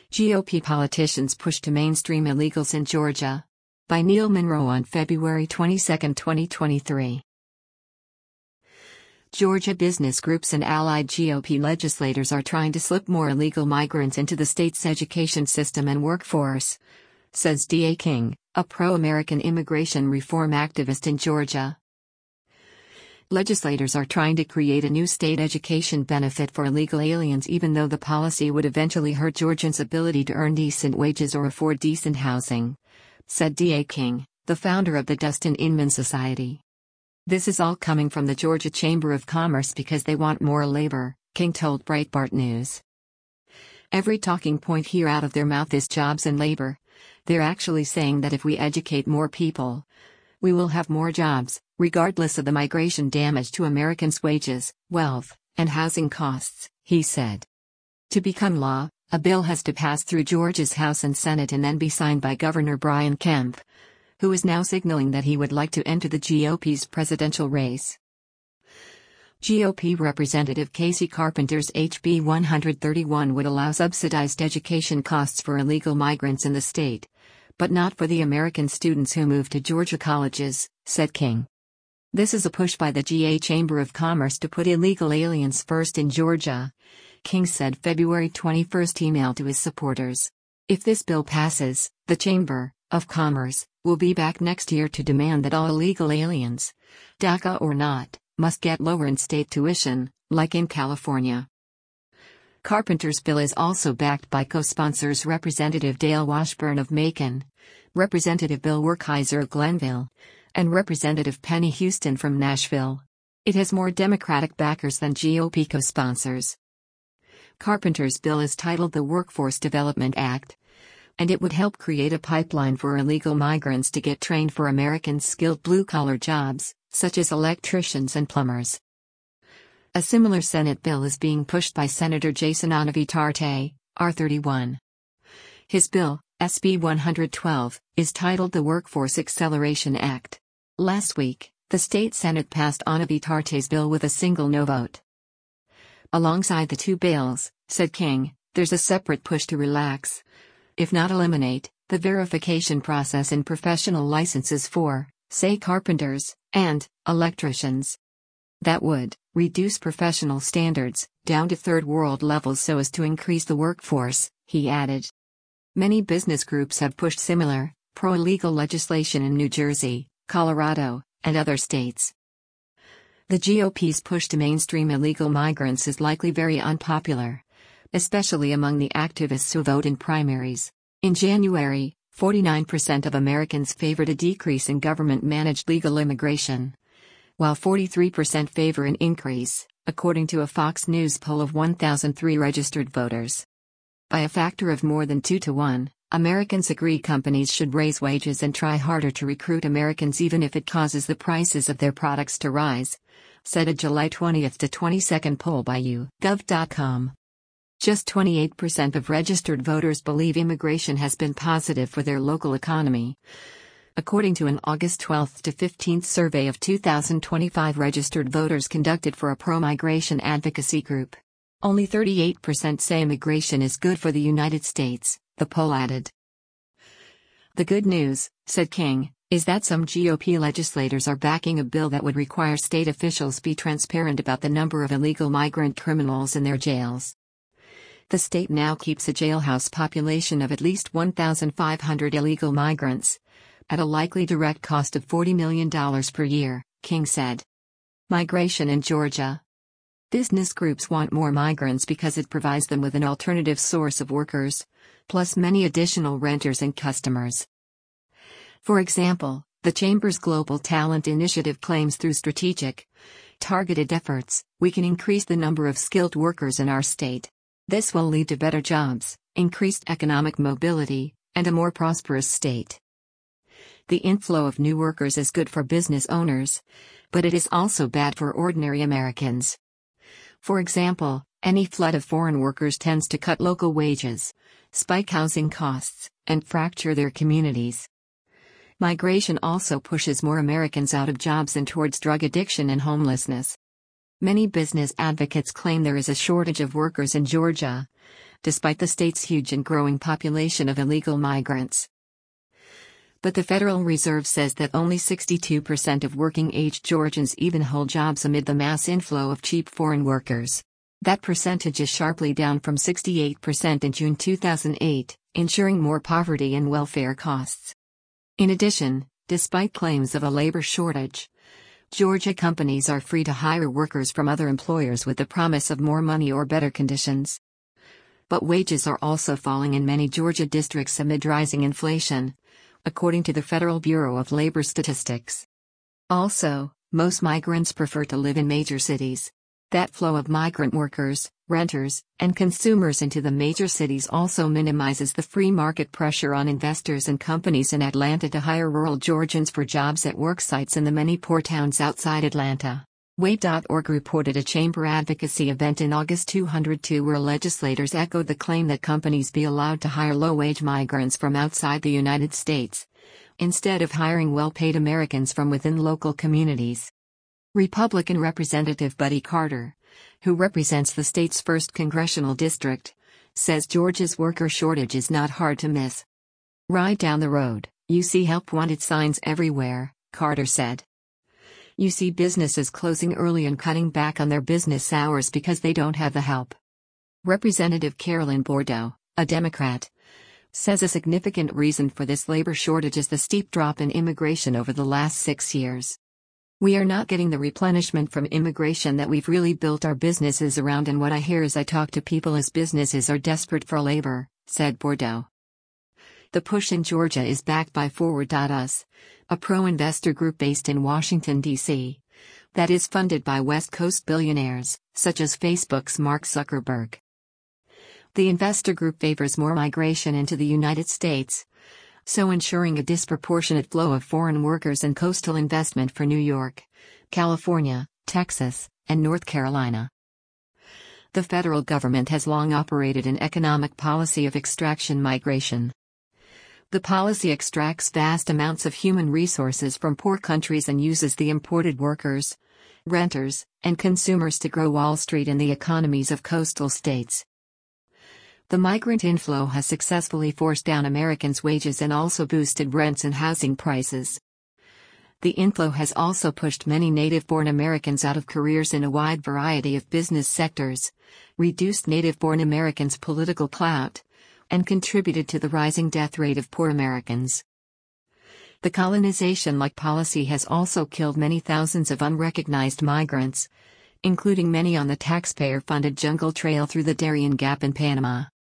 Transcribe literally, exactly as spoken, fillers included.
G O P politicians push to mainstream illegals in Georgia. By Neil Monroe on February twenty-second, twenty twenty-three. Georgia business groups and allied G O P legislators are trying to slip more illegal migrants into the state's education system and workforce, says D A King, a pro-American immigration reform activist in Georgia. Legislators are trying to create a new state education benefit for illegal aliens, even though the policy would eventually hurt Georgians' ability to earn decent wages or afford decent housing, said D A King, the founder of the Dustin Inman Society. This is all coming from the Georgia Chamber of Commerce because they want more labor, King told Breitbart News. Every talking point here out of their mouth is jobs and labor. They're actually saying that if we educate more people, we will have more jobs, regardless of the migration damage to Americans' wages, wealth, and housing costs, he said. To become law, a bill has to pass through Georgia's House and Senate and then be signed by Governor Brian Kemp, who is now signaling that he would like to enter the G O P's presidential race. G O P Representative Casey Carpenter's H B one thirty-one would allow subsidized education costs for illegal migrants in the state, but not for the American students who move to Georgia colleges, said King. This is a push by the G A Chamber of Commerce to put illegal aliens first in Georgia, King said February twenty-first email to his supporters. If this bill passes, the Chamber of Commerce will be back next year to demand that all illegal aliens, DACA or not, must get lower in-state tuition, like in California. Carpenter's bill is also backed by co-sponsors Representative Dale Washburn of Macon, Representative Bill Werkheiser of Glenville, and Representative Penny Houston from Nashville. It has more Democratic backers than G O P co-sponsors. Carpenter's bill is titled the Workforce Development Act, and it would help create a pipeline for illegal migrants to get trained for Americans' skilled blue-collar jobs, such as electricians and plumbers. A similar Senate bill is being pushed by Senator Jason Onavitarte, R thirty-one. His bill, S B one twelve, is titled the Workforce Acceleration Act. Last week, the state Senate passed Onavitarte's bill with a single no vote. Alongside the two bills, said King, there's a separate push to relax, if not eliminate, the verification process in professional licenses for, say, carpenters and electricians. That would reduce professional standards down to third world levels so as to increase the workforce, he added. Many business groups have pushed similar, pro-illegal legislation in New Jersey, Colorado, and other states. The G O P's push to mainstream illegal migrants is likely very unpopular, especially among the activists who vote in primaries. In January, forty-nine percent of Americans favored a decrease in government-managed legal immigration, while forty-three percent favor an increase, according to a Fox News poll of one thousand three registered voters. By a factor of more than two to one, Americans agree companies should raise wages and try harder to recruit Americans even if it causes the prices of their products to rise, said a July twentieth to twenty-second poll by U Gov dot com. Just twenty-eight percent of registered voters believe immigration has been positive for their local economy, according to an August twelfth to fifteenth survey of two thousand twenty-five registered voters conducted for a pro-migration advocacy group. Only thirty-eight percent say immigration is good for the United States, the poll added. The good news, said King, is that some G O P legislators are backing a bill that would require state officials be transparent about the number of illegal migrant criminals in their jails. The state now keeps a jailhouse population of at least one thousand five hundred illegal migrants, at a likely direct cost of forty million dollars per year, King said. Migration in Georgia. Business groups want more migrants because it provides them with an alternative source of workers, plus many additional renters and customers. For example, the Chamber's Global Talent Initiative claims through strategic, targeted efforts, we can increase the number of skilled workers in our state. This will lead to better jobs, increased economic mobility, and a more prosperous state. The inflow of new workers is good for business owners, but it is also bad for ordinary Americans. For example, any flood of foreign workers tends to cut local wages, spike housing costs, and fracture their communities. Migration also pushes more Americans out of jobs and towards drug addiction and homelessness. Many business advocates claim there is a shortage of workers in Georgia, despite the state's huge and growing population of illegal migrants. But the Federal Reserve says that only sixty-two percent of working-age Georgians even hold jobs amid the mass inflow of cheap foreign workers. That percentage is sharply down from sixty-eight percent in June two thousand eight, ensuring more poverty and welfare costs. In addition, despite claims of a labor shortage, Georgia companies are free to hire workers from other employers with the promise of more money or better conditions. But wages are also falling in many Georgia districts amid rising inflation, according to the Federal Bureau of Labor Statistics. Also, most migrants prefer to live in major cities. That flow of migrant workers, renters, and consumers into the major cities also minimizes the free market pressure on investors and companies in Atlanta to hire rural Georgians for jobs at work sites in the many poor towns outside Atlanta. Wave dot org reported a chamber advocacy event in August two thousand two where legislators echoed the claim that companies be allowed to hire low-wage migrants from outside the United States, instead of hiring well-paid Americans from within local communities. Republican Representative Buddy Carter, who represents the state's first congressional district, says Georgia's worker shortage is not hard to miss. Right down the road, you see help wanted signs everywhere, Carter said. You see businesses closing early and cutting back on their business hours because they don't have the help. Representative Carolyn Bourdeaux, a Democrat, says a significant reason for this labor shortage is the steep drop in immigration over the last six years. We are not getting the replenishment from immigration that we've really built our businesses around, and what I hear as I talk to people is businesses are desperate for labor, said Bourdeaux. The push in Georgia is backed by Forward dot U S, a pro-investor group based in Washington, D C, that is funded by West Coast billionaires, such as Facebook's Mark Zuckerberg. The investor group favors more migration into the United States, so ensuring a disproportionate flow of foreign workers and coastal investment for New York, California, Texas, and North Carolina. The federal government has long operated an economic policy of extraction migration. The policy extracts vast amounts of human resources from poor countries and uses the imported workers, renters, and consumers to grow Wall Street and the economies of coastal states. The migrant inflow has successfully forced down Americans' wages and also boosted rents and housing prices. The inflow has also pushed many native-born Americans out of careers in a wide variety of business sectors, reduced native-born Americans' political clout, and contributed to the rising death rate of poor Americans. The colonization-like policy has also killed many thousands of unrecognized migrants, including many on the taxpayer-funded Jungle Trail through the Darien Gap in Panama.